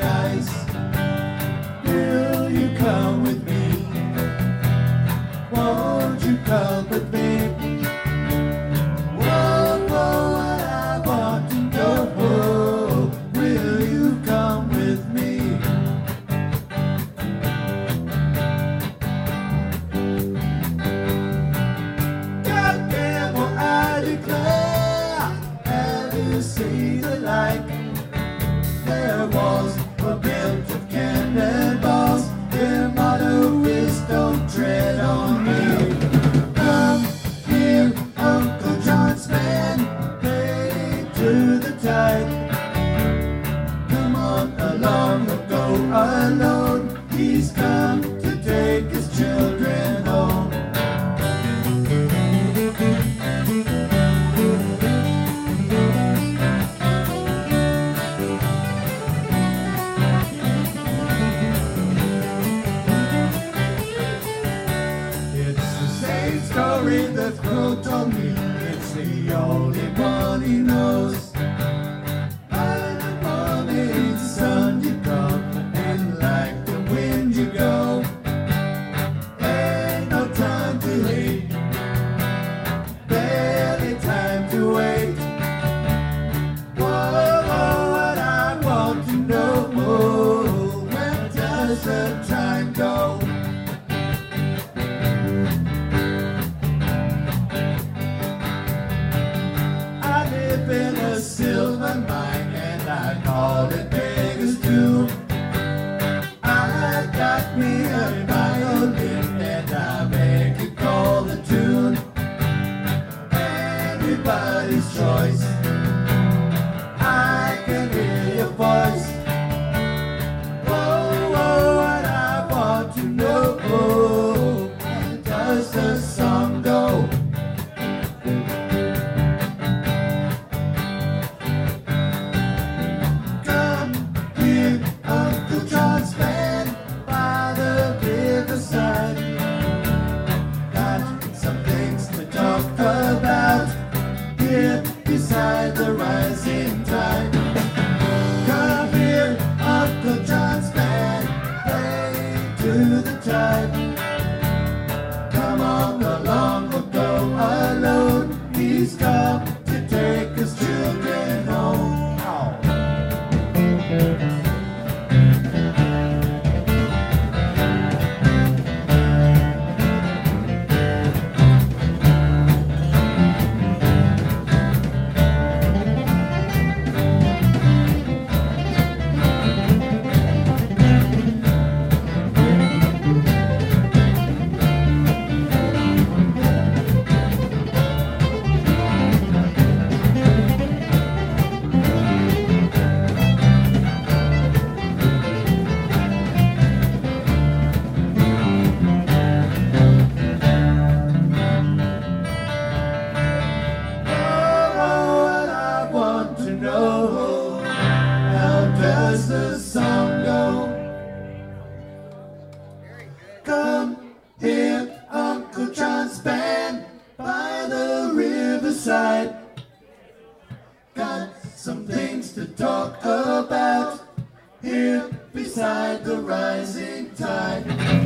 ice. Will you come with me? Won't you come with me? Whoa, whoa, what I want to know. Will you come with me? Goddamn, what I declare, have you seen the like? There was a belt of cannonballs. Their motto is don't tread on me. Come here, Uncle John's man, play to the tide. Come on along, or go alone. He's come to take his children home. Story the crow told me, it's the only one he knows. By the morning sun you come, and like the wind you go. Ain't no time to hate, barely time to wait. Whoa, what I want to know, where does the time go? In a silver mine, and I call it Beggar's Doom. I got me a violin, and I beg you call the tune. Everybody's choice, I can hear your voice. Whoa, whoa, what I want to know, where does the song go? Beside the rising tide. Come here, Uncle John's band, play to the tide. Come on along, or go alone. He's come to take his children home. Does the song go? Come here, Uncle John's band, by the riverside. Got some things to talk about here beside the rising tide.